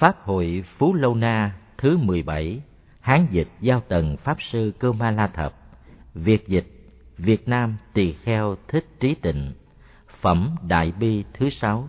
Pháp hội Phú Lâu Na thứ 17, Hán dịch Giao Tần Pháp Sư Cơ Ma La Thập, Việt dịch Việt Nam Tỳ Kheo Thích Trí Tịnh, phẩm Đại Bi thứ 6.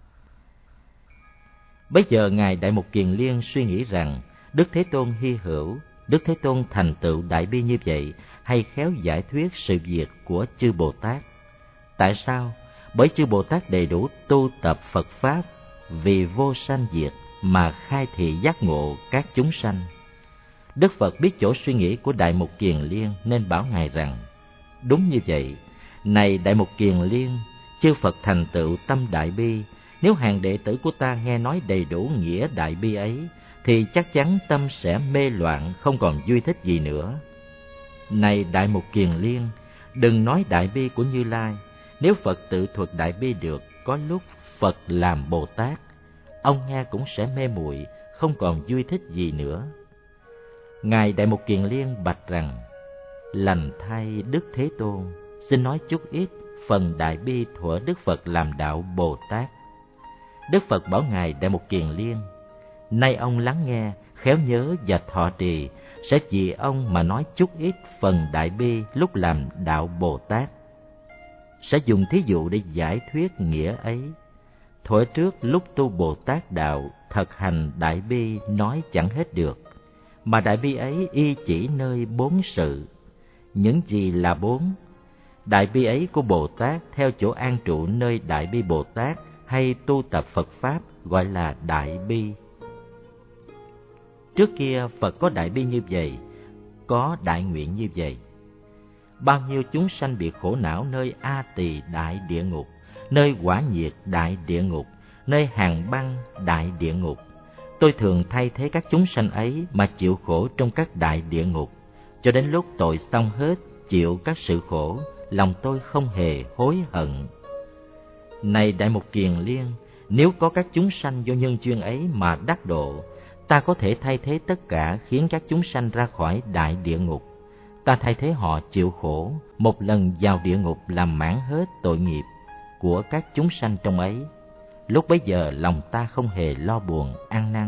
Bấy giờ Ngài Đại Mục Kiền Liên suy nghĩ rằng Đức Thế Tôn hy hữu, Đức Thế Tôn thành tựu Đại Bi như vậy, hay khéo giải thuyết sự việc của chư Bồ Tát. Tại sao? Bởi chư Bồ Tát đầy đủ tu tập Phật Pháp vì vô sanh diệt mà khai thị giác ngộ các chúng sanh. Đức Phật biết chỗ suy nghĩ của Đại Mục Kiền Liên nên bảo Ngài rằng: đúng như vậy, này Đại Mục Kiền Liên, chư Phật thành tựu tâm Đại Bi, nếu hàng đệ tử của ta nghe nói đầy đủ nghĩa Đại Bi ấy, thì chắc chắn tâm sẽ mê loạn, không còn vui thích gì nữa. Này Đại Mục Kiền Liên, đừng nói Đại Bi của Như Lai. Nếu Phật tự thuật Đại Bi được, có lúc Phật làm Bồ Tát, ông nghe cũng sẽ mê muội, không còn vui thích gì nữa. Ngài Đại Mục Kiền Liên bạch rằng: lành thay Đức Thế Tôn, xin nói chút ít phần Đại Bi thuở Đức Phật làm đạo Bồ Tát. Đức Phật bảo Ngài Đại Mục Kiền Liên: nay ông lắng nghe, khéo nhớ và thọ trì, sẽ vì ông mà nói chút ít phần Đại Bi lúc làm đạo Bồ Tát. Sẽ dùng thí dụ để giải thuyết nghĩa ấy. Thuở trước lúc tu Bồ Tát đạo, thực hành Đại Bi nói chẳng hết được, mà Đại Bi ấy y chỉ nơi 4 sự. Những gì là 4? Đại Bi ấy của Bồ Tát theo chỗ an trụ nơi Đại Bi Bồ Tát hay tu tập Phật Pháp gọi là Đại Bi. Trước kia Phật có Đại Bi như vậy, có đại nguyện như vậy. Bao nhiêu chúng sanh bị khổ não nơi A Tỳ đại địa ngục, nơi Quả Nhiệt đại địa ngục, nơi Hàng Băng đại địa ngục. Tôi thường thay thế các chúng sanh ấy mà chịu khổ trong các đại địa ngục, cho đến lúc tội xong hết, chịu các sự khổ, lòng tôi không hề hối hận. Này Đại Mục Kiền Liên, nếu có các chúng sanh do nhân duyên ấy mà đắc độ, ta có thể thay thế tất cả, khiến các chúng sanh ra khỏi đại địa ngục. Ta thay thế họ chịu khổ, một lần vào địa ngục làm mãn hết tội nghiệp của các chúng sanh trong ấy. Lúc bấy giờ lòng ta không hề lo buồn, ăn năn.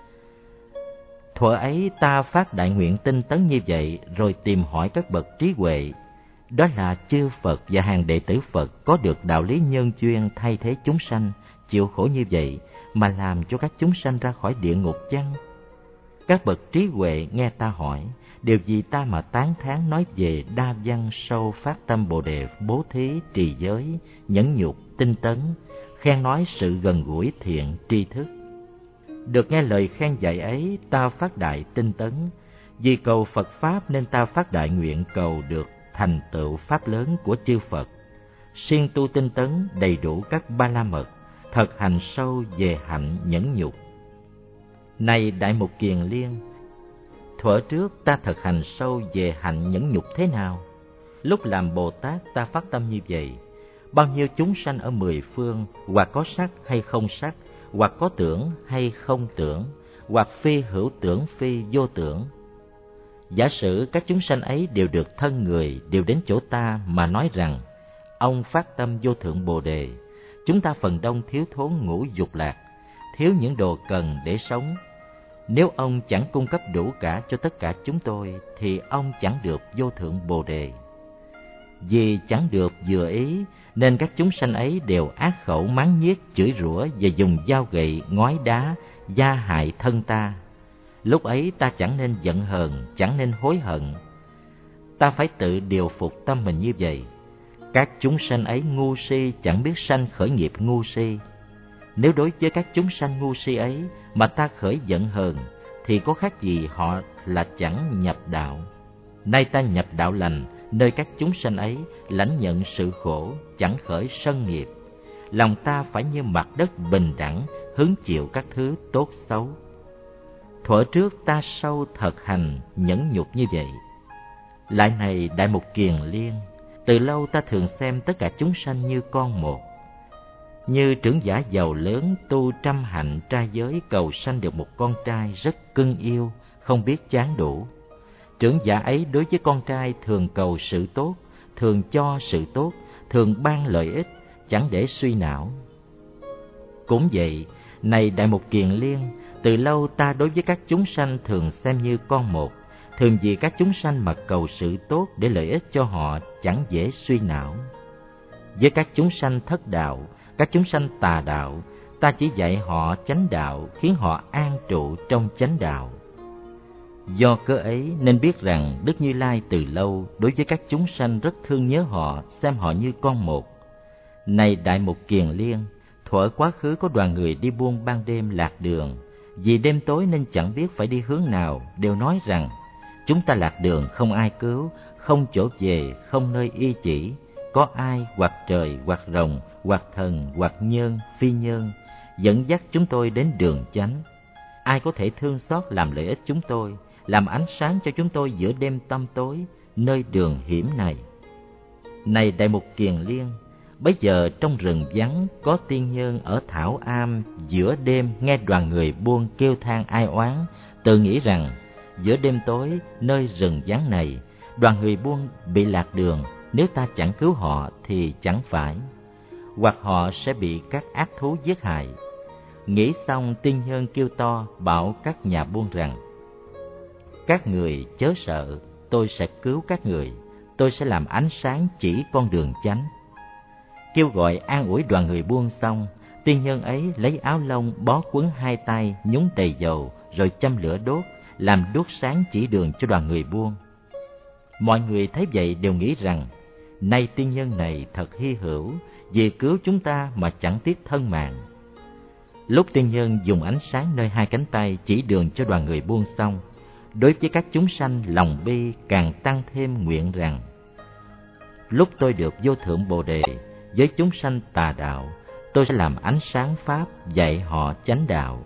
Thuở ấy ta phát đại nguyện tinh tấn như vậy, rồi tìm hỏi các bậc trí huệ. Đó là chư Phật và hàng đệ tử Phật có được đạo lý nhân duyên thay thế chúng sanh chịu khổ như vậy mà làm cho các chúng sanh ra khỏi địa ngục chăng? Các bậc trí huệ nghe ta hỏi, điều gì ta mà tán thán nói về đa văn sâu phát tâm Bồ Đề, bố thí, trì giới, nhẫn nhục, tinh tấn, khen nói sự gần gũi thiện tri thức. Được nghe lời khen dạy ấy, ta phát đại tinh tấn. Vì cầu Phật Pháp nên ta phát đại nguyện cầu được thành tựu Pháp lớn của chư Phật. Siêng tu tinh tấn đầy đủ các ba la mật, thực hành sâu về hạnh nhẫn nhục. Này Đại Mục Kiền Liên, thuở trước ta thực hành sâu về hạnh nhẫn nhục thế nào? Lúc làm Bồ Tát ta phát tâm như vậy. Bao nhiêu chúng sanh ở 10 phương, hoặc có sắc hay không sắc, hoặc có tưởng hay không tưởng, hoặc phi hữu tưởng phi vô tưởng. Giả sử các chúng sanh ấy đều được thân người, đều đến chỗ ta mà nói rằng: ông phát tâm vô thượng Bồ Đề, chúng ta phần đông thiếu thốn ngũ dục lạc, thiếu những đồ cần để sống. Nếu ông chẳng cung cấp đủ cả cho tất cả chúng tôi, thì ông chẳng được vô thượng Bồ Đề. Vì chẳng được vừa ý, nên các chúng sanh ấy đều ác khẩu mắng nhiếc, chửi rủa và dùng dao gậy, ngói đá, gia hại thân ta. Lúc ấy ta chẳng nên giận hờn, chẳng nên hối hận. Ta phải tự điều phục tâm mình như vậy. Các chúng sanh ấy ngu si, chẳng biết sanh khởi nghiệp ngu si. Nếu đối với các chúng sanh ngu si ấy mà ta khởi giận hờn, thì có khác gì họ là chẳng nhập đạo. Nay ta nhập đạo lành, nơi các chúng sanh ấy lãnh nhận sự khổ, chẳng khởi sân nghiệp. Lòng ta phải như mặt đất bình đẳng, hứng chịu các thứ tốt xấu. Thuở trước ta sâu thực hành nhẫn nhục như vậy. Lại này Đại Mục Kiền Liên, từ lâu ta thường xem tất cả chúng sanh như con một. Như trưởng giả giàu lớn tu trăm hạnh trai giới cầu sanh được một con trai rất cưng yêu, không biết chán đủ. Trưởng giả ấy đối với con trai thường cầu sự tốt, thường cho sự tốt, thường ban lợi ích, chẳng để suy não. Cũng vậy, này Đại Mục Kiền Liên, Từ lâu ta đối với các chúng sanh thường xem như con một, thường vì các chúng sanh mà cầu sự tốt để lợi ích cho họ chẳng dễ suy não. Với các chúng sanh thất đạo, các chúng sanh tà đạo, ta chỉ dạy họ chánh đạo, khiến họ an trụ trong chánh đạo. Do cớ ấy nên biết rằng Đức Như Lai từ lâu đối với các chúng sanh rất thương nhớ họ, xem họ như con một. Này Đại Mục Kiền Liên, thuở quá khứ có đoàn người đi buôn ban đêm lạc đường, vì đêm tối nên chẳng biết phải đi hướng nào, đều nói rằng: chúng ta lạc đường không ai cứu, không chỗ về, không nơi y chỉ, có ai hoặc trời hoặc rồng hoặc thần hoặc nhân phi nhân dẫn dắt chúng tôi đến đường chánh. Ai có thể thương xót làm lợi ích chúng tôi, làm ánh sáng cho chúng tôi giữa đêm tăm tối, nơi đường hiểm này. Này Đại Mục Kiền Liên, bấy giờ trong rừng vắng có tiên nhân ở Thảo Am, giữa đêm nghe đoàn người buôn kêu than ai oán, tự nghĩ rằng giữa đêm tối nơi rừng vắng này, đoàn người buôn bị lạc đường, nếu ta chẳng cứu họ thì chẳng phải, hoặc họ sẽ bị các ác thú giết hại. Nghĩ xong, tiên nhân kêu to bảo các nhà buôn rằng: các người chớ sợ, tôi sẽ cứu các người, tôi sẽ làm ánh sáng chỉ con đường chánh. Kêu gọi an ủi đoàn người buôn xong, tiên nhân ấy lấy áo lông bó quấn hai tay, nhúng đầy dầu, rồi châm lửa đốt, làm đuốc sáng chỉ đường cho đoàn người buôn. Mọi người thấy vậy đều nghĩ rằng: nay tiên nhân này thật hy hữu, vì cứu chúng ta mà chẳng tiếc thân mạng. Lúc tiên nhân dùng ánh sáng nơi hai cánh tay chỉ đường cho đoàn người buôn xong, đối với các chúng sanh lòng bi càng tăng thêm nguyện rằng: lúc tôi được vô thượng Bồ Đề với chúng sanh tà đạo, tôi sẽ làm ánh sáng pháp dạy họ chánh đạo.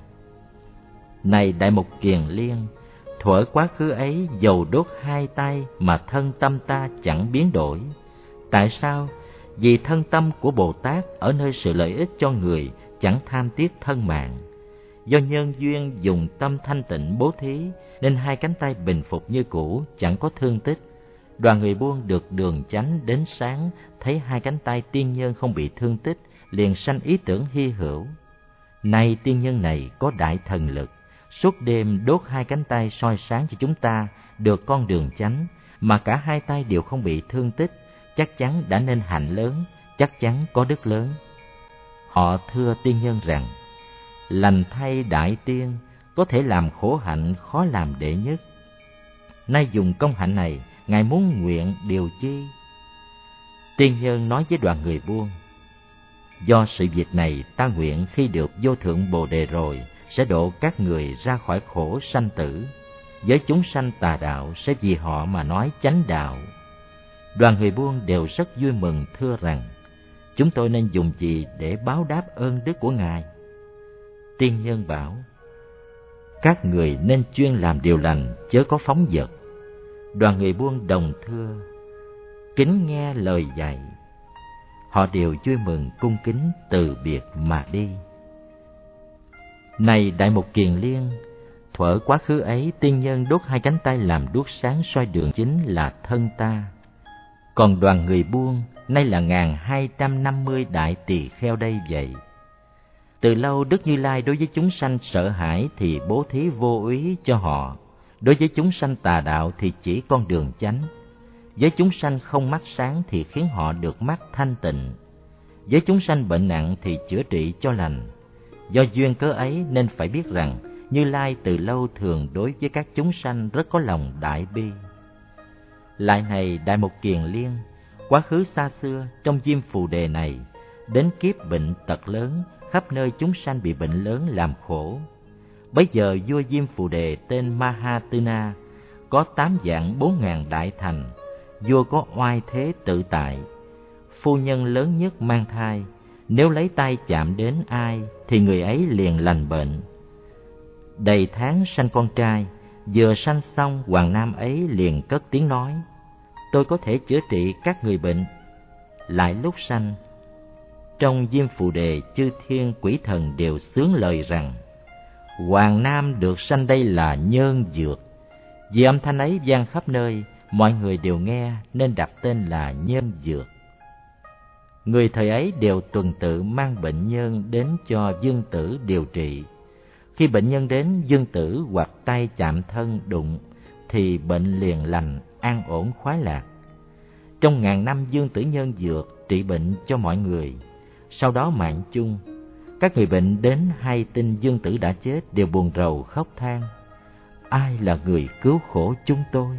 Này Đại Mục Kiền Liên, thuở quá khứ ấy dầu đốt hai tay mà thân tâm ta chẳng biến đổi. Tại sao? Vì thân tâm của Bồ Tát ở nơi sự lợi ích cho người, chẳng tham tiếc thân mạng. Do nhân duyên dùng tâm thanh tịnh bố thí, nên hai cánh tay bình phục như cũ, chẳng có thương tích. Đoàn người buôn được đường chánh đến sáng, thấy hai cánh tay tiên nhân không bị thương tích, liền sanh ý tưởng hy hữu. Nay tiên nhân này có đại thần lực, suốt đêm đốt hai cánh tay soi sáng cho chúng ta được con đường chánh, mà cả hai tay đều không bị thương tích, chắc chắn đã nên hạnh lớn, chắc chắn có đức lớn. Họ thưa tiên nhân rằng: lành thay đại tiên, có thể làm khổ hạnh khó làm đệ nhất. Nay dùng công hạnh này, ngài muốn nguyện điều chi? Tiên nhân nói với đoàn người buôn: do sự việc này, ta nguyện khi được vô thượng Bồ Đề rồi, sẽ độ các người ra khỏi khổ sanh tử. Với chúng sanh tà đạo sẽ vì họ mà nói chánh đạo. Đoàn người buôn đều rất vui mừng, thưa rằng: chúng tôi nên dùng gì để báo đáp ơn đức của ngài? Tiên nhân bảo: các người nên chuyên làm điều lành, chớ có phóng dật. Đoàn người buôn đồng thưa: kính nghe lời dạy. Họ đều vui mừng cung kính từ biệt mà đi. Này Đại Mục Kiền Liên, thuở quá khứ ấy tiên nhân đốt hai cánh tay làm đuốc sáng soi đường chính là thân ta. Còn đoàn người buôn nay là 1250 đại tỳ kheo đây vậy. Từ lâu Đức Như Lai đối với chúng sanh sợ hãi thì bố thí vô úy cho họ, đối với chúng sanh tà đạo thì chỉ con đường chánh. Với chúng sanh không mắt sáng thì khiến họ được mắt thanh tịnh. Với chúng sanh bệnh nặng thì chữa trị cho lành. Do duyên cớ ấy nên phải biết rằng Như Lai từ lâu thường đối với các chúng sanh rất có lòng đại bi. Lại này Đại Mục Kiền Liên, quá khứ xa xưa trong Diêm Phù Đề này, đến kiếp bệnh tật lớn, khắp nơi chúng sanh bị bệnh lớn làm khổ. Bấy giờ vua Diêm Phù Đề tên Mahatuna, có 8 vạn 4.000 đại thành, vua có oai thế tự tại. Phu nhân lớn nhất mang thai, nếu lấy tay chạm đến ai thì người ấy liền lành bệnh. Đầy tháng sanh con trai, vừa sanh xong hoàng nam ấy liền cất tiếng nói: tôi có thể chữa trị các người bệnh. Lại lúc sanh, trong Diêm Phù Đề chư thiên quỷ thần đều xướng lời rằng: hoàng nam được sanh đây là nhân dược. Vì âm thanh ấy vang khắp nơi, mọi người đều nghe nên đặt tên là nhân dược. Người thời ấy đều tuần tự mang bệnh nhân đến cho vương tử điều trị. Khi Khi bệnh nhân đến, dương tử hoặc tay chạm thân đụng thì bệnh liền lành, an ổn khoái lạc. Trong ngàn năm dương tử nhân dược trị bệnh cho mọi người. Sau đó mạng chung, các người bệnh đến hay tin dương tử đã chết đều buồn rầu khóc than: ai là người cứu khổ chúng tôi?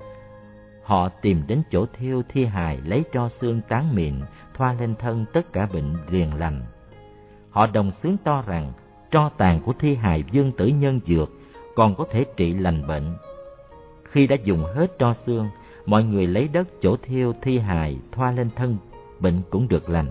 Họ tìm đến chỗ thiêu thi hài, lấy tro xương tán mịn, thoa lên thân, tất cả bệnh liền lành. Họ đồng xướng to rằng tro tàn của thi hài dương tử nhân dược còn có thể trị lành bệnh. Khi đã dùng hết tro xương, mọi người lấy đất chỗ thiêu thi hài thoa lên thân, bệnh cũng được lành.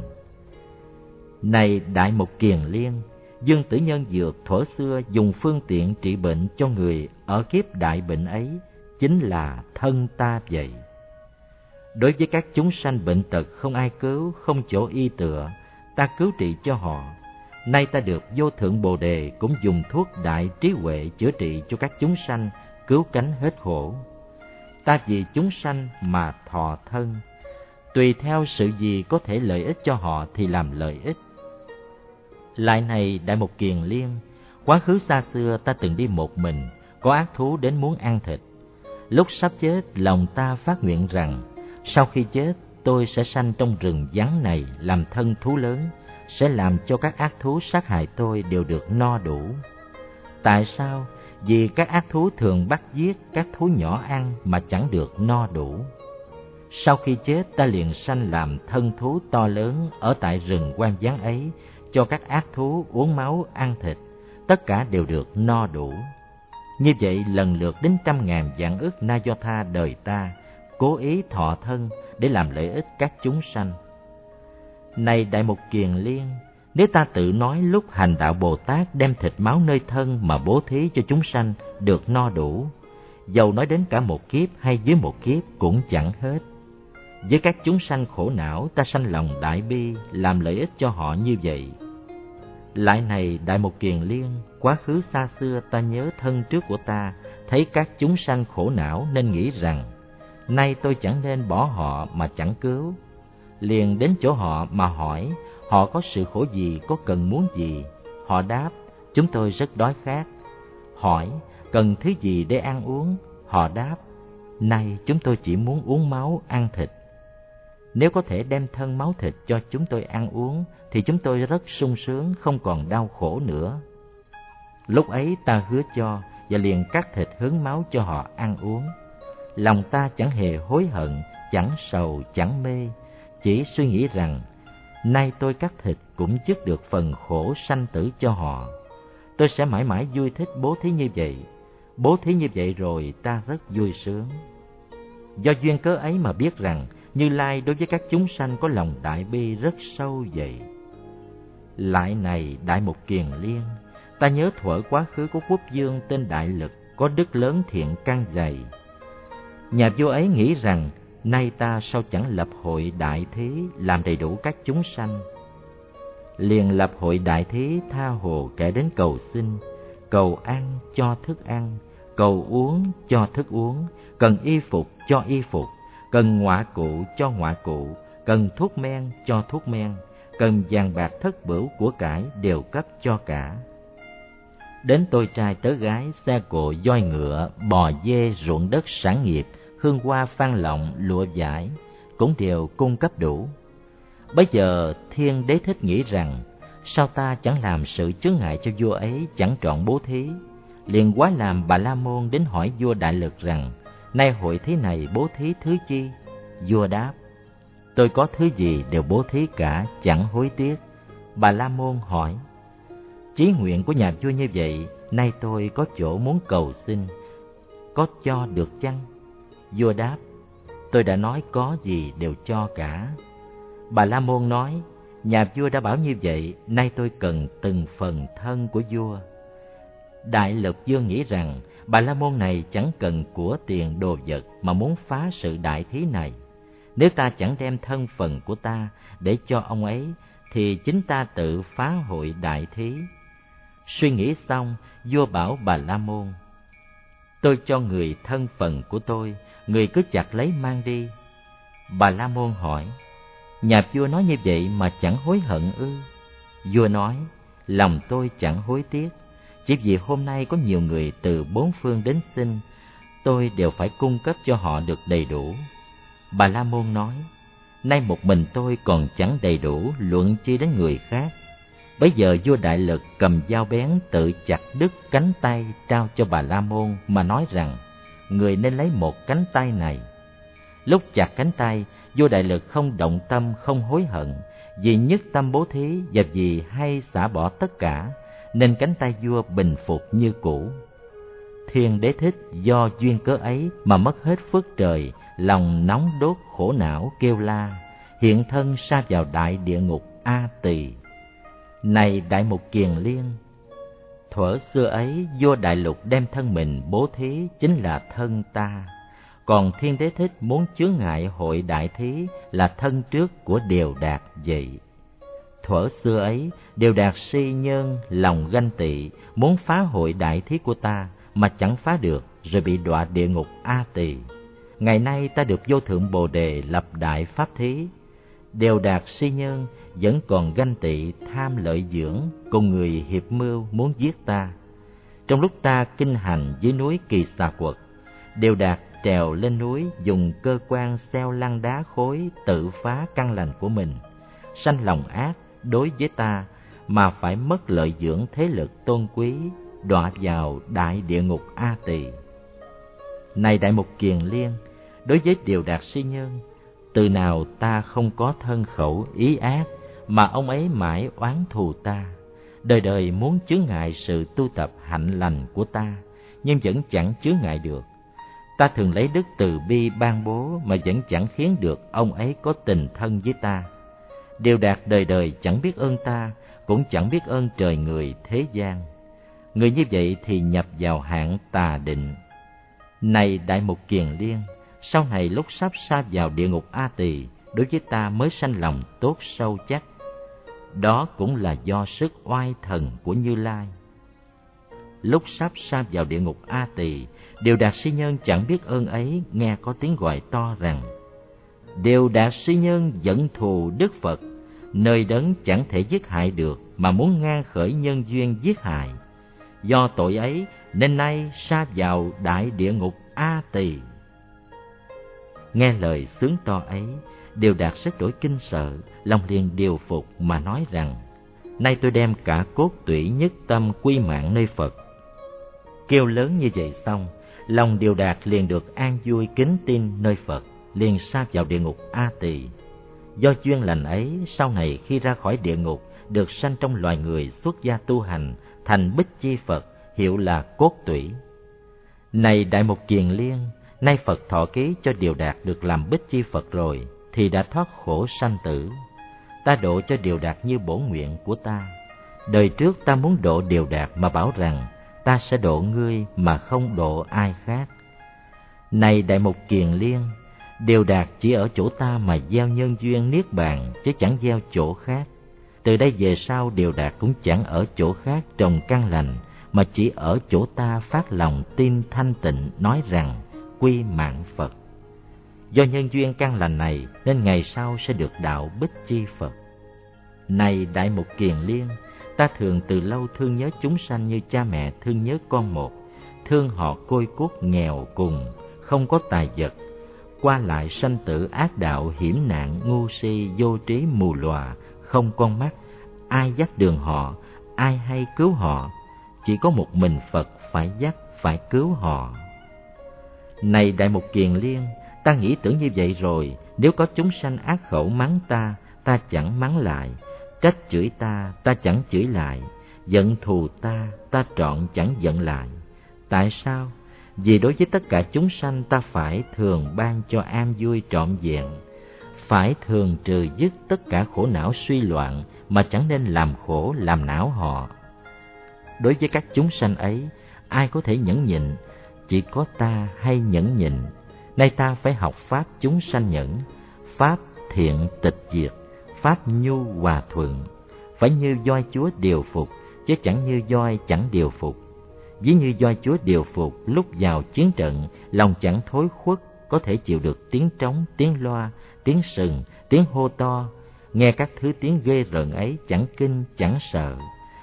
Này Đại Mục Kiền Liên, dương tử nhân dược thuở xưa dùng phương tiện trị bệnh cho người ở kiếp đại bệnh ấy chính là thân ta vậy. Đối với các chúng sanh bệnh tật không ai cứu, không chỗ y tựa, ta cứu trị cho họ. Nay ta được vô thượng Bồ Đề cũng dùng thuốc đại trí huệ chữa trị cho các chúng sanh, cứu cánh hết khổ. Ta vì chúng sanh mà thọ thân, tùy theo sự gì có thể lợi ích cho họ thì làm lợi ích. Lại này Đại Mục Kiền Liên, quá khứ xa xưa ta từng đi một mình, có ác thú đến muốn ăn thịt. Lúc sắp chết, lòng ta phát nguyện rằng sau khi chết tôi sẽ sanh trong rừng vắng này làm thân thú lớn, sẽ làm cho các ác thú sát hại tôi đều được no đủ. Tại sao? Vì các ác thú thường bắt giết các thú nhỏ ăn mà chẳng được no đủ. Sau khi chết ta liền sanh làm thân thú to lớn ở tại rừng hoang vắng ấy, cho các ác thú uống máu ăn thịt, tất cả đều được no đủ. Như vậy lần lượt đến 100.000 vạn ức na do tha đời ta, cố ý thọ thân để làm lợi ích các chúng sanh. Này Đại Mục Kiền Liên, nếu ta tự nói lúc hành đạo Bồ Tát đem thịt máu nơi thân mà bố thí cho chúng sanh được no đủ, dầu nói đến cả một kiếp hay dưới một kiếp cũng chẳng hết. Với các chúng sanh khổ não, ta sanh lòng đại bi, làm lợi ích cho họ như vậy. Lại này Đại Mục Kiền Liên, quá khứ xa xưa ta nhớ thân trước của ta, thấy các chúng sanh khổ não nên nghĩ rằng nay tôi chẳng nên bỏ họ mà chẳng cứu. Liền đến chỗ họ mà hỏi họ có sự khổ gì, có cần muốn gì. Họ đáp: chúng tôi rất đói khát. Hỏi: cần thứ gì để ăn uống? Họ đáp: nay chúng tôi chỉ muốn uống máu, ăn thịt. Nếu có thể đem thân máu thịt cho chúng tôi ăn uống thì chúng tôi rất sung sướng, không còn đau khổ nữa. Lúc ấy ta hứa cho và liền cắt thịt hứng máu cho họ ăn uống. Lòng ta chẳng hề hối hận, chẳng sầu, chẳng mê, chỉ suy nghĩ rằng nay tôi cắt thịt cũng dứt được phần khổ sanh tử cho họ. Tôi sẽ mãi mãi vui thích bố thí như vậy. Bố thí như vậy rồi ta rất vui sướng. Do duyên cớ ấy mà biết rằng Như Lai đối với các chúng sanh có lòng đại bi rất sâu vậy. Lại này Đại Mục Kiền Liên, ta nhớ thuở quá khứ của quốc vương tên Đại Lực, có đức lớn thiện căn dày. Nhà vua ấy nghĩ rằng nay ta sao chẳng lập hội đại thí làm đầy đủ các chúng sanh. Liền lập hội đại thí tha hồ kẻ đến cầu xin, cầu ăn cho thức ăn, cầu uống cho thức uống, cần y phục cho y phục, cần ngọa cụ cho ngọa cụ, cần thuốc men cho thuốc men, cần vàng bạc thất bửu của cải đều cấp cho cả. Đến tôi trai tớ gái, xe cộ voi ngựa, bò dê, ruộng đất sản nghiệp, hương hoa phan lọng, lụa vải cũng đều cung cấp đủ. Bấy giờ Thiên Đế Thích nghĩ rằng sao ta chẳng làm sự chướng ngại cho vua ấy chẳng trọn bố thí. Liền quá làm Bà La Môn đến hỏi vua Đại Lực rằng nay hội thí này bố thí thứ chi? Vua đáp: tôi có thứ gì đều bố thí cả, chẳng hối tiếc. Bà La Môn hỏi: chí nguyện của nhà vua như vậy, nay tôi có chỗ muốn cầu xin, có cho được chăng? Vua đáp: tôi đã nói có gì đều cho cả. Bà La Môn nói: nhà vua đã bảo như vậy, nay tôi cần từng phần thân của vua. Đại Lực vương nghĩ rằng Bà La Môn này chẳng cần của tiền đồ vật mà muốn phá sự đại thí này. Nếu ta chẳng đem thân phần của ta để cho ông ấy, thì chính ta tự phá hội đại thí. Suy nghĩ xong, vua bảo Bà La Môn: tôi cho người thân phần của tôi, người cứ chặt lấy mang đi. Bà La Môn hỏi: nhà vua nói như vậy mà chẳng hối hận ư? Vua nói: lòng tôi chẳng hối tiếc, Chỉ vì hôm nay có nhiều người từ bốn phương đến xin, tôi đều phải cung cấp cho họ được đầy đủ. Bà La Môn nói, nay một mình tôi còn chẳng đầy đủ, luận chi đến người khác. Bấy giờ vua Đại Lực cầm dao bén tự chặt đứt cánh tay trao cho bà La Môn mà nói rằng, người nên lấy một cánh tay này. Lúc chặt cánh tay, vua Đại Lực không động tâm, không hối hận, vì nhất tâm bố thí và vì hay xả bỏ tất cả, nên cánh tay vua bình phục như cũ. Thiên Đế Thích do duyên cớ ấy mà mất hết phước trời, lòng nóng đốt khổ não kêu la, hiện thân sa vào đại địa ngục A Tỳ. Này Đại Mục Kiền Liên, thuở xưa ấy vua Đại Lục đem thân mình bố thí chính là thân ta, còn Thiên Đế Thích muốn chướng ngại hội đại thí là thân trước của Điều Đạt vậy. Thuở xưa ấy Điều Đạt si nhơn lòng ganh tị, muốn phá hội đại thí của ta mà chẳng phá được, rồi bị đọa địa ngục A Tỳ. Ngày nay ta được vô thượng Bồ Đề lập đại pháp thí. Điều Đạt si nhơn vẫn còn ganh tị tham lợi dưỡng, cùng người hiệp mưu muốn giết ta. Trong lúc ta kinh hành dưới núi Kỳ Xà Quật, Điều Đạt trèo lên núi dùng cơ quan xeo lăn đá khối tự phá căn lành của mình, sanh lòng ác đối với ta mà phải mất lợi dưỡng thế lực tôn quý, đọa vào đại địa ngục A Tỳ. Này Đại Mục Kiền Liên, đối với Điều Đạt si nhân, từ nào ta không có thân khẩu ý ác mà ông ấy mãi oán thù ta, đời đời muốn chướng ngại sự tu tập hạnh lành của ta, nhưng vẫn chẳng chướng ngại được. Ta thường lấy đức từ bi ban bố mà vẫn chẳng khiến được ông ấy có tình thân với ta. Điều Đạt đời đời chẳng biết ơn ta, cũng chẳng biết ơn trời người thế gian. Người như vậy thì nhập vào hạng tà định. Này Đại Mục Kiền Liên, sau này lúc sắp sa vào địa ngục A Tỳ, đối với ta mới sanh lòng tốt sâu chắc. Đó cũng là do sức oai thần của Như Lai. Lúc sắp sa vào địa ngục A Tỳ, Điều Đạt si nhân chẳng biết ơn ấy, nghe có tiếng gọi to rằng: Điều Đạt si nhân giận thù Đức Phật, nơi đấng chẳng thể giết hại được mà muốn ngang khởi nhân duyên giết hại. Do tội ấy nên nay sa vào đại địa ngục A Tỳ. Nghe lời xướng to ấy, Điều Đạt rất đổi kinh sợ, lòng liền điều phục mà nói rằng: nay tôi đem cả cốt tủy nhất tâm quy mạng nơi Phật. Kêu lớn như vậy xong, lòng Điều Đạt liền được an vui kính tin nơi Phật, liền sa vào địa ngục A Tỳ. Do duyên lành ấy, sau này khi ra khỏi địa ngục, được sanh trong loài người xuất gia tu hành, thành Bích Chi Phật, hiệu là cốt tủy. Này Đại Mục Kiền Liên, nay Phật thọ ký cho Điều Đạt được làm Bích Chi Phật rồi, thì đã thoát khổ sanh tử. Ta độ cho Điều Đạt như bổn nguyện của ta. Đời trước ta muốn độ Điều Đạt mà bảo rằng ta sẽ độ ngươi mà không độ ai khác. Này Đại Mục Kiền Liên, Điều Đạt chỉ ở chỗ ta mà gieo nhân duyên niết bàn, chứ chẳng gieo chỗ khác. Từ đây về sau Điều Đạt cũng chẳng ở chỗ khác trồng căn lành, mà chỉ ở chỗ ta phát lòng tin thanh tịnh, nói rằng quy mạng Phật. Do nhân duyên căn lành này nên ngày sau sẽ được đạo Bích Chi Phật. Này Đại Mục Kiền Liên, ta thường từ lâu thương nhớ chúng sanh như cha mẹ thương nhớ con một, thương họ côi cút nghèo cùng, không có tài vật, qua lại sanh tử ác đạo hiểm nạn, ngu si vô trí mù lòa, không con mắt, ai dắt đường họ, ai hay cứu họ, chỉ có một mình Phật phải dắt, phải cứu họ. Này Đại Mục Kiền Liên, ta nghĩ tưởng như vậy rồi, nếu có chúng sanh ác khẩu mắng ta, ta chẳng mắng lại, trách chửi ta, ta chẳng chửi lại, giận thù ta, ta trọn chẳng giận lại. Tại sao? Vì đối với tất cả chúng sanh ta phải thường ban cho an vui trọn vẹn, phải thường trừ dứt tất cả khổ não suy loạn, mà chẳng nên làm khổ làm não họ. Đối với các chúng sanh ấy, ai có thể nhẫn nhịn? Chỉ có ta hay nhẫn nhịn. Nay ta phải học pháp chúng sanh nhẫn, pháp thiện tịch diệt, pháp nhu hòa thuận, phải như voi Chúa điều phục, chứ chẳng như voi chẳng điều phục. Ví như voi Chúa điều phục, lúc vào chiến trận, lòng chẳng thối khuất, có thể chịu được tiếng trống, tiếng loa, tiếng sừng, tiếng hô to, nghe các thứ tiếng ghê rợn ấy chẳng kinh chẳng sợ.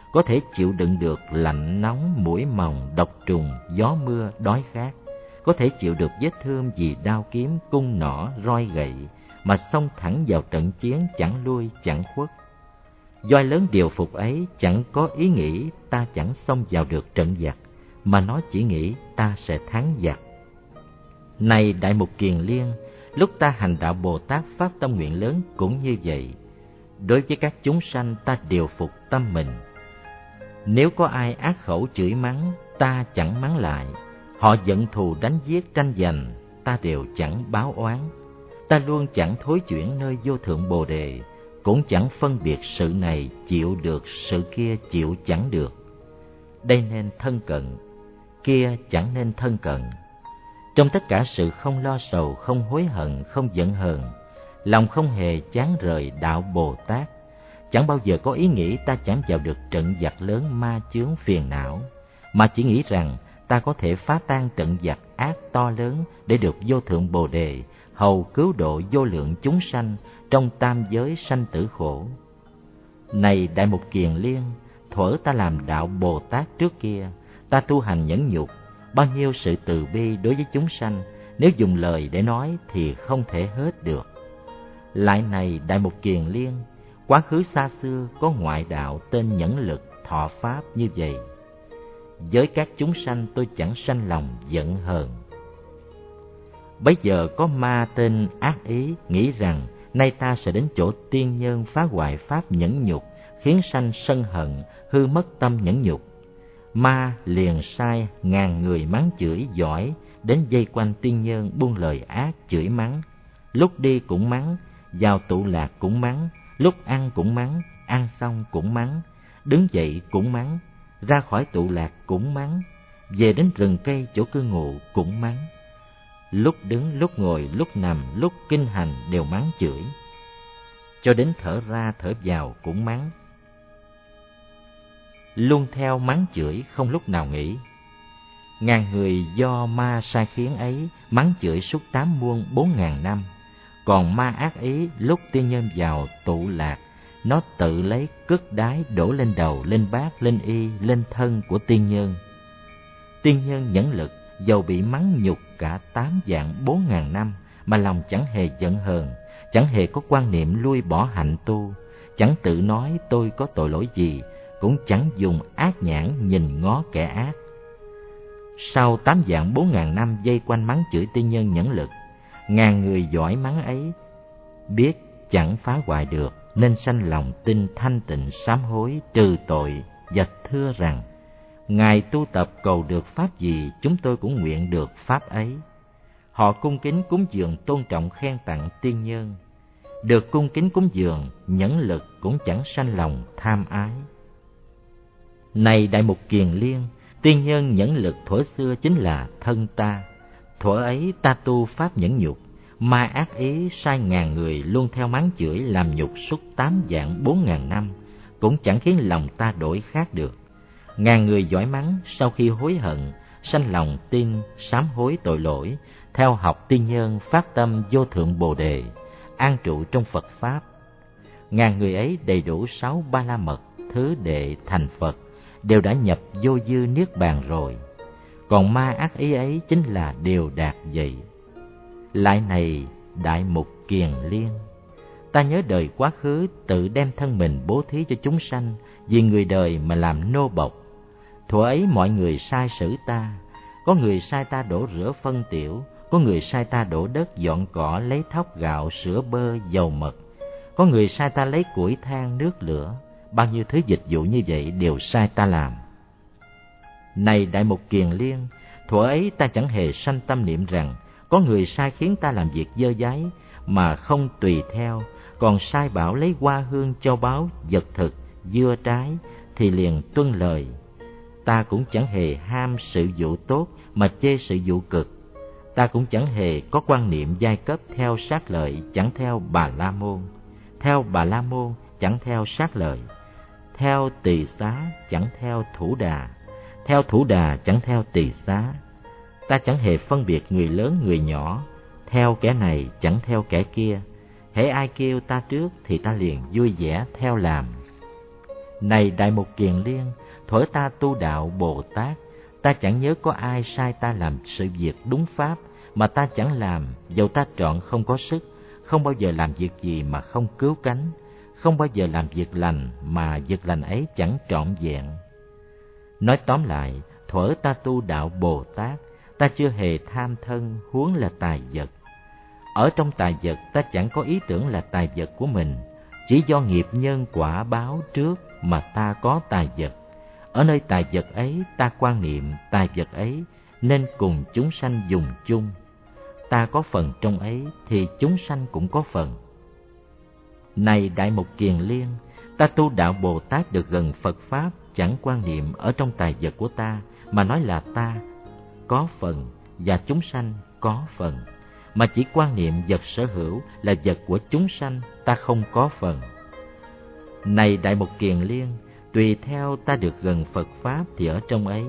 có thể chịu đựng được lạnh nóng, muỗi mòng, độc trùng, gió mưa, đói khát, có thể chịu được vết thương vì đao kiếm, cung nỏ, roi gậy, mà xông thẳng vào trận chiến chẳng lui chẳng khuất. Voi lớn điều phục ấy chẳng có ý nghĩ ta chẳng xông vào được trận giặc, mà nó chỉ nghĩ ta sẽ thắng giặc. Này Đại Mục Kiền Liên, lúc ta hành đạo Bồ Tát phát tâm nguyện lớn cũng như vậy. Đối với các chúng sanh ta điều phục tâm mình. Nếu có ai ác khẩu chửi mắng, ta chẳng mắng lại. Họ giận thù đánh giết tranh giành, ta đều chẳng báo oán. Ta luôn chẳng thối chuyển nơi vô thượng Bồ Đề, cũng chẳng phân biệt sự này chịu được, sự kia chịu chẳng được. Đây nên thân cận, kia chẳng nên thân cận. Trong tất cả sự không lo sầu, không hối hận, không giận hờn, lòng không hề chán rời đạo Bồ Tát. Chẳng bao giờ có ý nghĩ ta chẳng vào được trận giặc lớn ma chướng phiền não, mà chỉ nghĩ rằng ta có thể phá tan trận giặc ác to lớn để được vô thượng Bồ Đề, hầu cứu độ vô lượng chúng sanh trong tam giới sanh tử khổ. Này Đại Mục Kiền Liên, thuở ta làm đạo Bồ Tát trước kia, ta tu hành nhẫn nhục, bao nhiêu sự từ bi đối với chúng sanh, nếu dùng lời để nói thì không thể hết được. Lại này Đại Mục Kiền Liên, quá khứ xa xưa có ngoại đạo tên Nhẫn Lực thọ pháp như vậy. Với các chúng sanh tôi chẳng sanh lòng giận hờn. Bấy giờ có ma tên Ác Ý nghĩ rằng nay ta sẽ đến chỗ tiên nhân phá hoại pháp nhẫn nhục, khiến sanh sân hận, hư mất tâm nhẫn nhục. Ma liền sai ngàn người mắng chửi giỏi đến vây quanh tiên nhân buông lời ác chửi mắng. Lúc đi cũng mắng, vào tụ lạc cũng mắng, lúc ăn cũng mắng, ăn xong cũng mắng, đứng dậy cũng mắng, ra khỏi tụ lạc cũng mắng, về đến rừng cây chỗ cư ngụ cũng mắng. Lúc đứng, lúc ngồi, lúc nằm, lúc kinh hành đều mắng chửi, cho đến thở ra thở vào cũng mắng. Luôn theo mắng chửi không lúc nào nghỉ. Ngàn người do ma sai khiến ấy mắng chửi suốt 8 muôn 4.000 năm. Còn ma Ác Ý lúc tiên nhân vào tụ lạc, nó tự lấy cất đái đổ lên đầu, lên bát, lên y, lên thân của tiên nhân. Tiên nhân Nhẫn Lực dầu bị mắng nhục cả 8 vạn 4.000 năm mà lòng chẳng hề giận hờn, chẳng hề có quan niệm lui bỏ hạnh tu, chẳng tự nói tôi có tội lỗi gì, cũng chẳng dùng ác nhãn nhìn ngó kẻ ác. Sau 8 vạn 4.000 năm vây quanh mắng chửi tiên nhân Nhẫn Lực, ngàn người giỏi mắng ấy biết chẳng phá hoại được, nên sanh lòng tin thanh tịnh sám hối trừ tội, và thưa rằng: Ngài tu tập cầu được pháp gì, chúng tôi cũng nguyện được pháp ấy. Họ cung kính cúng dường, tôn trọng khen tặng tiên nhân. Được cung kính cúng dường, Nhẫn Lực cũng chẳng sanh lòng tham ái. Này Đại Mục Kiền Liên, tiên nhân Nhẫn Lực thuở xưa chính là thân ta. Thuở ấy ta tu pháp nhẫn nhục, ma Ác Ý sai ngàn người luôn theo mắng chửi làm nhục suốt 8 vạn 4.000 năm, cũng chẳng khiến lòng ta đổi khác được. Ngàn người giỏi mắng sau khi hối hận, sanh lòng tin sám hối tội lỗi, theo học tiên nhân phát tâm vô thượng Bồ Đề, an trụ trong Phật pháp. Ngàn người ấy đầy đủ 6 ba la mật, thứ đệ thành Phật, đều đã nhập vô dư niết bàn rồi. Còn ma Ác Ý ấy chính là đều đạt vậy. Lại này Đại Mục Kiền Liên, ta nhớ đời quá khứ tự đem thân mình bố thí cho chúng sanh, vì người đời mà làm nô bộc. Thuở ấy mọi người sai xử ta, có người sai ta đổ rửa phân tiểu, có người sai ta đổ đất dọn cỏ, lấy thóc gạo, sữa bơ, dầu mật, có người sai ta lấy củi than nước lửa, bao nhiêu thứ dịch vụ như vậy đều sai ta làm. Này Đại Mục Kiền Liên, thuở ấy ta chẳng hề sanh tâm niệm rằng có người sai khiến ta làm việc dơ dáy mà không tùy theo, còn sai bảo lấy hoa hương châu báu, vật thực, dưa trái thì liền tuân lời. Ta cũng chẳng hề ham sự vụ tốt mà chê sự vụ cực. Ta cũng chẳng hề có quan niệm giai cấp theo sát lợi, chẳng theo Bà La Môn. Theo Bà La Môn chẳng theo sát lợi. Theo Tỳ Xá chẳng theo Thủ Đà. Theo Thủ Đà chẳng theo Tỳ Xá. Ta chẳng hề phân biệt người lớn người nhỏ, theo kẻ này chẳng theo kẻ kia. Hễ ai kêu ta trước thì ta liền vui vẻ theo làm. Này Đại Mục Kiền Liên, thuở ta tu đạo Bồ Tát, ta chẳng nhớ có ai sai ta làm sự việc đúng pháp mà ta chẳng làm, dầu ta trọn không có sức, không bao giờ làm việc gì mà không cứu cánh, không bao giờ làm việc lành mà việc lành ấy chẳng trọn vẹn. Nói tóm lại, thuở ta tu đạo Bồ Tát, ta chưa hề tham thân huống là tài vật. Ở trong tài vật ta chẳng có ý tưởng là tài vật của mình, chỉ do nghiệp nhân quả báo trước mà ta có tài vật. Ở nơi tài vật ấy ta quan niệm tài vật ấy nên cùng chúng sanh dùng chung. Ta có phần trong ấy thì chúng sanh cũng có phần. Này Đại Mục Kiền Liên, ta tu đạo Bồ Tát được gần Phật Pháp, chẳng quan niệm ở trong tài vật của ta, mà nói là ta có phần và chúng sanh có phần, mà chỉ quan niệm vật sở hữu là vật của chúng sanh, ta không có phần. Này Đại Mục Kiền Liên, tùy theo ta được gần Phật Pháp thì ở trong ấy,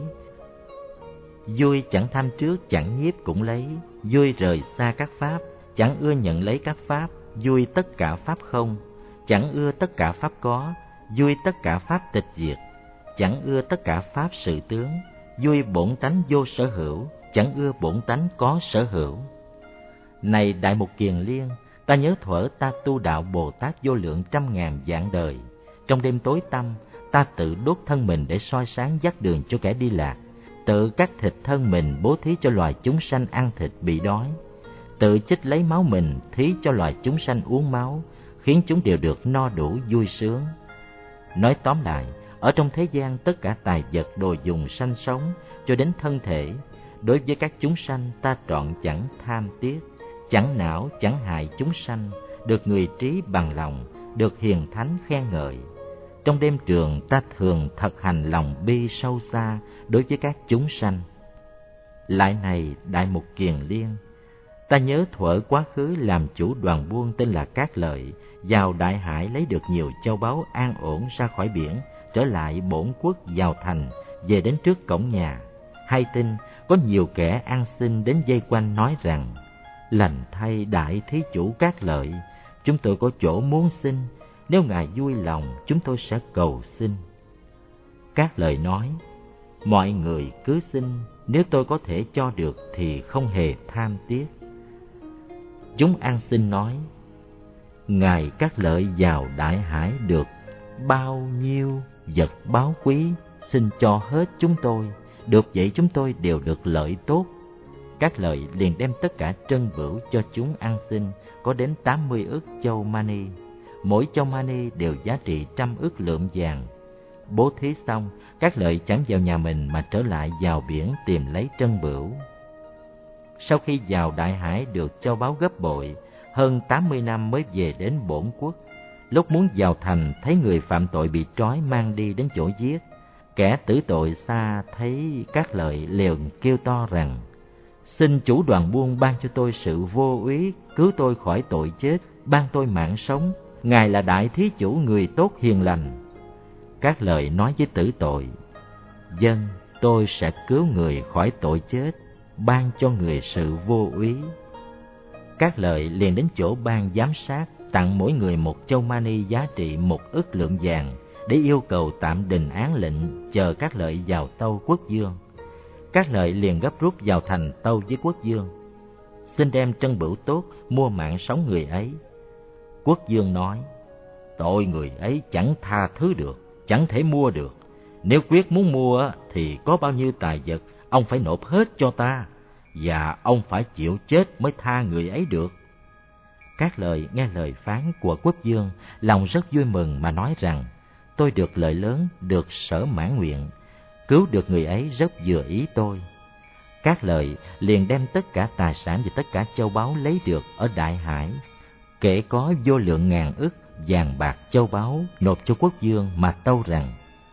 vui chẳng tham trước, chẳng nhiếp cũng lấy, vui rời xa các Pháp, chẳng ưa nhận lấy các Pháp, vui tất cả Pháp không, chẳng ưa tất cả Pháp có, vui tất cả Pháp tịch diệt, chẳng ưa tất cả Pháp sự tướng, vui bổn tánh vô sở hữu, chẳng ưa bổn tánh có sở hữu. Này Đại Mục Kiền Liên, ta nhớ thuở ta tu đạo Bồ Tát vô lượng trăm ngàn vạn đời, trong đêm tối tăm, ta tự đốt thân mình để soi sáng dắt đường cho kẻ đi lạc, tự cắt thịt thân mình bố thí cho loài chúng sanh ăn thịt bị đói, tự chích lấy máu mình thí cho loài chúng sanh uống máu, khiến chúng đều được no đủ vui sướng. Nói tóm lại, ở trong thế gian tất cả tài vật đồ dùng sanh sống cho đến thân thể, đối với các chúng sanh ta trọn chẳng tham tiếc, chẳng não chẳng hại chúng sanh, được người trí bằng lòng, được hiền thánh khen ngợi. Trong đêm trường ta thường thực hành lòng bi sâu xa đối với các chúng sanh. Lại này Đại Mục Kiền Liên, ta nhớ thuở quá khứ làm chủ đoàn buôn tên là Cát Lợi, vào Đại Hải lấy được nhiều châu báu an ổn ra khỏi biển, trở lại bổn quốc vào thành, về đến trước cổng nhà. Hay tin có nhiều kẻ ăn xin đến vây quanh nói rằng: lành thay đại thí chủ Cát Lợi, chúng tôi có chỗ muốn xin, nếu ngài vui lòng chúng tôi sẽ cầu xin. Cát Lợi nói: mọi người cứ xin, nếu tôi có thể cho được thì không hề tham tiếc. Chúng ăn xin nói: ngài Cát Lợi vào Đại Hải được bao nhiêu vật báu quý, xin cho hết chúng tôi, được vậy chúng tôi đều được lợi tốt. Cát Lợi liền đem tất cả trân bửu cho chúng ăn xin, có đến 80 ức châu mani, mỗi châu mani đều giá trị 100 ức lượng vàng. Bố thí xong, Cát Lợi chẳng vào nhà mình mà trở lại vào biển tìm lấy trân bửu. Sau khi vào Đại Hải được châu báu gấp bội, hơn 80 năm mới về đến bổn quốc. Lúc muốn vào thành, thấy người phạm tội bị trói mang đi đến chỗ giết. Kẻ tử tội xa thấy Cát Lợi liền kêu to rằng: xin chủ đoàn buôn ban cho tôi sự vô úy, cứu tôi khỏi tội chết, ban tôi mạng sống. Ngài là đại thí chủ người tốt hiền lành. Cát Lợi nói với tử tội: vâng, tôi sẽ cứu người khỏi tội chết, ban cho người sự vô úy. Cát Lợi liền đến chỗ ban giám sát, tặng mỗi người 1 châu mani giá trị 1 ức lượng vàng, để yêu cầu tạm đình án lệnh, chờ Cát Lợi vào tâu quốc vương. Cát Lợi liền gấp rút vào thành tâu với quốc vương: xin đem trân bửu tốt mua mạng sống người ấy. Quốc vương nói: tội người ấy chẳng tha thứ được, chẳng thể mua được. Nếu quyết muốn mua thì có bao nhiêu tài vật, ông phải nộp hết cho ta, và ông phải chịu chết mới tha người ấy được. Cát Lợi nghe lời phán của quốc vương, lòng rất vui mừng mà nói rằng: tôi được lợi lớn, được sở mãn nguyện, cứu được người ấy rất vừa ý tôi. Cát Lợi liền đem tất cả tài sản và tất cả châu báu lấy được ở Đại Hải, kể có vô lượng ngàn ức vàng bạc châu báu, nộp cho quốc vương mà tâu rằng: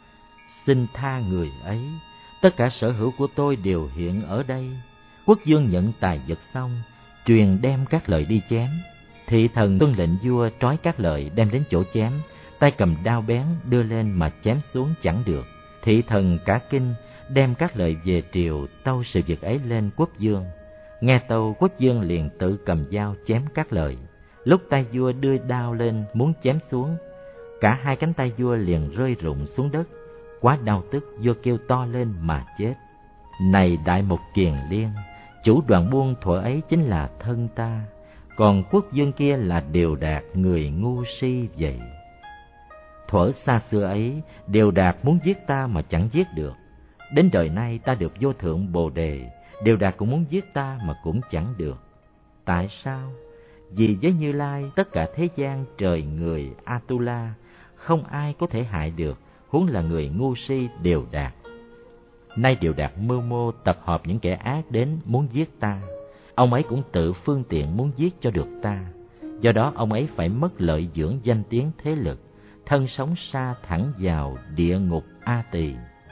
xin tha người ấy, tất cả sở hữu của tôi đều hiện ở đây. Quốc vương nhận tài vật xong, truyền đem Cát Lợi đi chém. Thị thần tuân lệnh vua trói Cát Lợi đem đến chỗ chém, tay cầm đao bén đưa lên mà chém xuống chẳng được. Thị thần cả kinh, đem Cát Lợi về triều tâu sự việc ấy lên quốc vương. Nghe tâu, quốc vương liền tự cầm dao chém Cát Lợi. Lúc tay vua đưa đao lên muốn chém xuống, Cả hai cánh tay vua liền rơi rụng xuống đất. Quá đau tức, vua kêu to lên mà chết. Này Đại Mục Kiền Liên, chủ đoàn buôn thuở ấy chính là thân ta, còn quốc vương kia là Đều Đạt, người ngu si vậy. Thuở xa xưa ấy, Đều Đạt muốn giết ta mà chẳng giết được. Đến đời nay ta được vô thượng Bồ Đề, Đều Đạt cũng muốn giết ta mà cũng chẳng được. Tại sao? Vì với Như Lai, tất cả thế gian, trời người, Atula, không ai có thể hại được, huống là người ngu si Đều Đạt. Nay Đều Đạt mưu mô tập hợp những kẻ ác đến muốn giết ta. Ông ấy cũng tự phương tiện muốn giết cho được ta. Do đó ông ấy phải mất lợi dưỡng danh tiếng thế lực, thân sống sa thẳng vào địa ngục A Tỳ.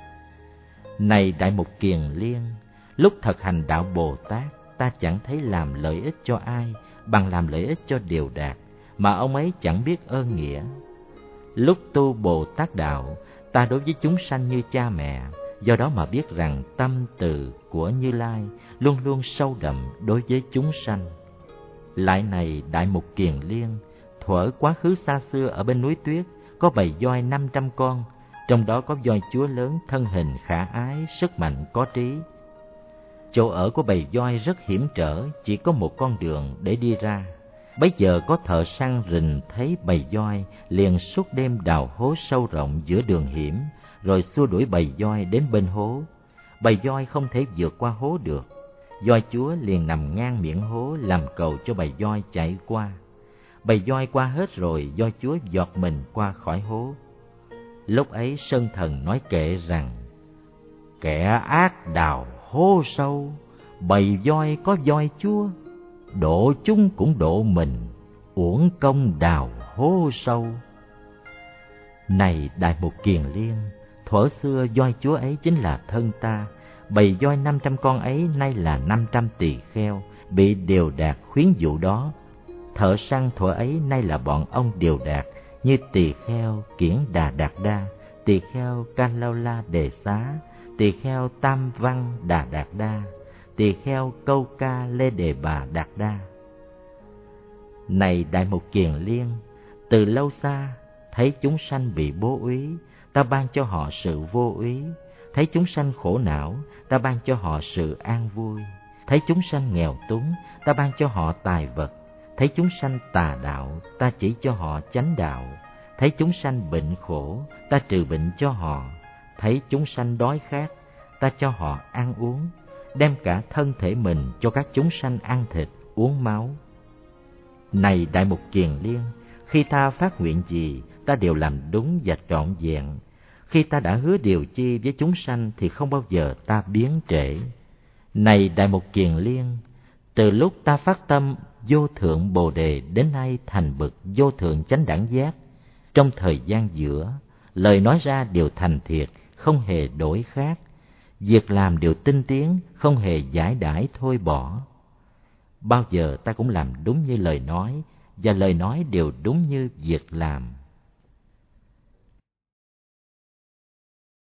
Này Đại Mục Kiền Liên, lúc thực hành đạo Bồ Tát, ta chẳng thấy làm lợi ích cho ai bằng làm lợi ích cho Đều Đạt, mà ông ấy chẳng biết ơn nghĩa. Lúc tu Bồ Tát đạo, ta đối với chúng sanh như cha mẹ, do đó mà biết rằng tâm từ của Như Lai luôn luôn sâu đậm đối với chúng sanh. Lại này Đại Mục Kiền Liên, thuở quá khứ xa xưa ở bên núi Tuyết, có bầy voi 500 con, trong đó có voi chúa lớn, thân hình khả ái, sức mạnh có trí. Chỗ ở của bầy voi rất hiểm trở, chỉ có một con đường để đi ra. Bấy giờ có thợ săn rình thấy bầy voi, liền suốt đêm đào hố sâu rộng giữa đường hiểm, rồi xua đuổi bầy voi đến bên hố. Bầy voi không thể vượt qua hố được. Voi chúa liền nằm ngang miệng hố làm cầu cho bầy voi chạy qua. Bầy voi qua hết rồi, voi chúa giọt mình qua khỏi hố. Lúc ấy Sơn Thần nói kệ rằng: kẻ ác đào hố sâu, bầy voi có voi chúa, độ chúng cũng độ mình, uổng công đào hố sâu. Này Đại Mục Kiền Liên, thuở xưa voi chúa ấy chính là thân ta, bầy voi 500 con ấy nay là 500 tỳ kheo, bị Đều Đạt khuyến dụ đó. Thợ săn thuở ấy nay là bọn ông Đều Đạt, như tỳ kheo Kiển Đà Đạt Đa, tỳ kheo Can Lao La Đề Xá, tỳ kheo Tam Văn Đà Đạt Đa, tỳ kheo Câu Ca Lê Đề Bà Đạt Đa. Này Đại Mục Kiền Liên, từ lâu xa thấy chúng sanh bị bố úy, ta ban cho họ sự vô úy. Thấy chúng sanh khổ não, ta ban cho họ sự an vui. Thấy chúng sanh nghèo túng, ta ban cho họ tài vật. Thấy chúng sanh tà đạo, ta chỉ cho họ chánh đạo. Thấy chúng sanh bệnh khổ, ta trừ bệnh cho họ. Thấy chúng sanh đói khát, ta cho họ ăn uống, đem cả thân thể mình cho các chúng sanh ăn thịt, uống máu. Này Đại Mục Kiền Liên, khi ta phát nguyện gì, ta đều làm đúng và trọn vẹn. Khi ta đã hứa điều chi với chúng sanh thì không bao giờ ta biến trễ. Này Đại Mục Kiền Liên, từ lúc ta phát tâm vô thượng Bồ Đề đến nay thành bậc vô thượng chánh đẳng giác, trong thời gian giữa, lời nói ra đều thành thiệt, không hề đổi khác. Việc làm đều tinh tiến, không hề giải đãi thôi bỏ. Bao giờ ta cũng làm đúng như lời nói, và lời nói đều đúng như việc làm.